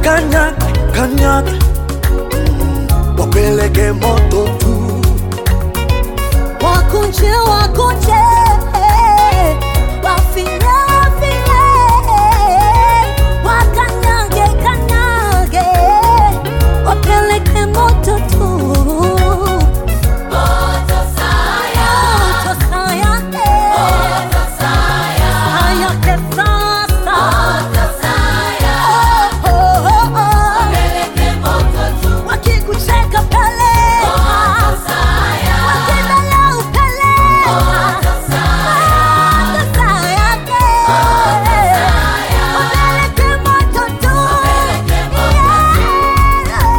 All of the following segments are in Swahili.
Wakanyage, kanyage, wapeleke moto tu. Wakunje, wakunje, wafinye, wafinye, wakanyage, kanyage, wapeleke moto tu. Moto saya, moto saya, moto saya, saya kesasa, moto saya, oh oh oh, wapeleke moto tu. Wakikucheka pale, moto saya, wakidala upele, moto saya, moto saya, wapeleke moto tu, wapeleke moto tu.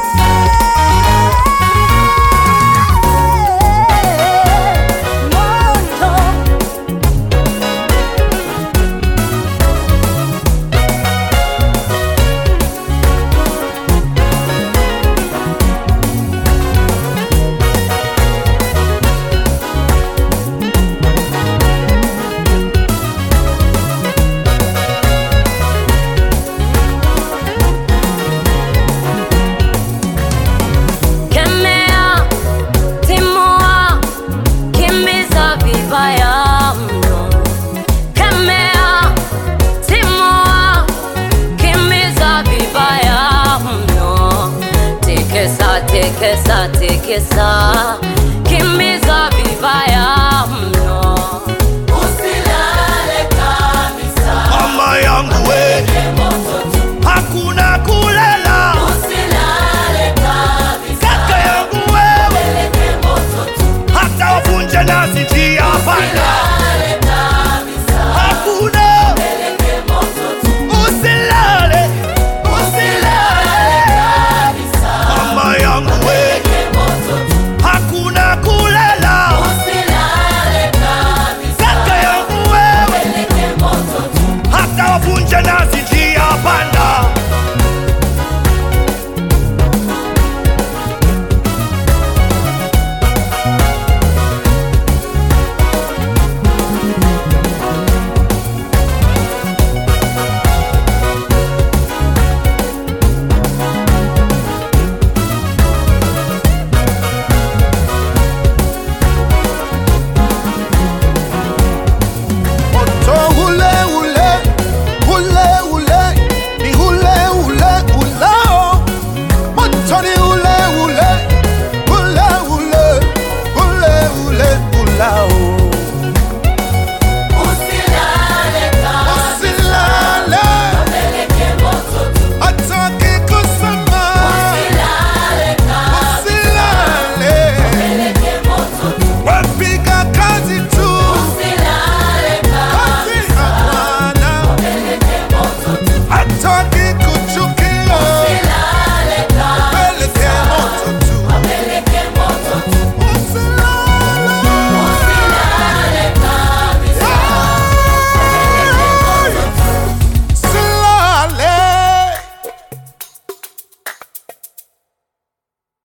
Kemea, timua, kimbiza vibaya mno. Kemea, timua, kimbiza vibaya mno. Tekesa, tekesa, tekesa,